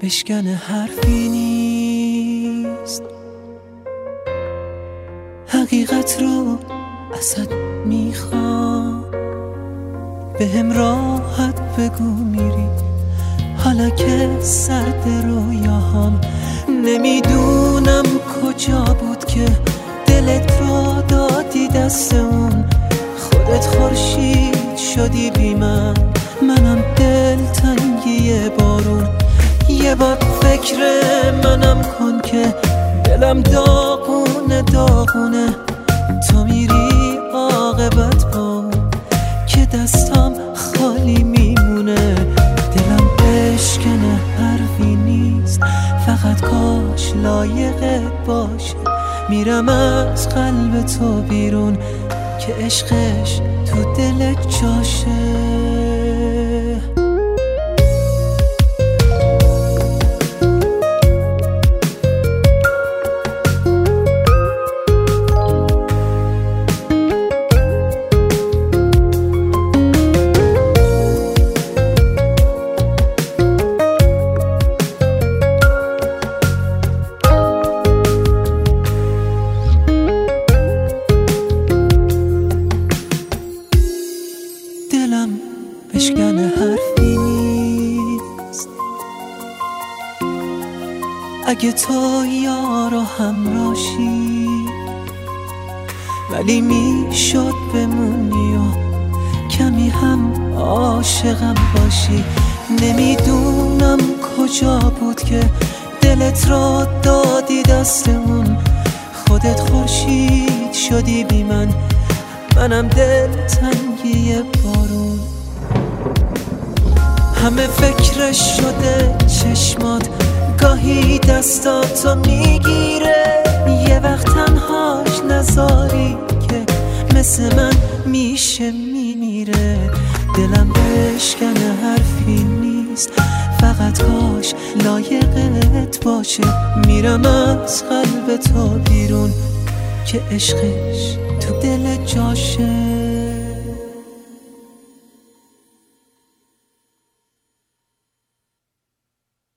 بشکنه حرفی نیست. حقیقت رو ازت میخوام، بهم راحت بگو میری حالا که سرد رویاهام. نمیدونم کجا بود که دلت را دادی دست اون، خودت خورشید شدی بی من، منم دلتنگی بارون. یه بار فکر منم کن که دلم داغونه داغونه، تو میری عاقبت با که دستم خالی میمونه. دلم بشکنه حرفی نیست، فقط کاش لایقت باشه. میرم از قلب تو بیرون که عشقش تو دلت جاشه. دلم بشکنه حرفی نیست، اگه تو یار و همراشی، ولی میشد بمونی و کمی هم عاشقم باشی. نمیدونم کجا بود که دلت را دادی دستمون، خودت خورشید شدی بی من، منم دلتنگی بارون. همه فکرش شده چشمات، گاهی دستاتو میگیره، یه وقت تنهاش نذاری که مثل من میشه میمیره. دلم بشکنه حرفی نیست، فقط کاش لایقت باشه. میرم از قلب تو بیرون که عشقش تو دل جاشه.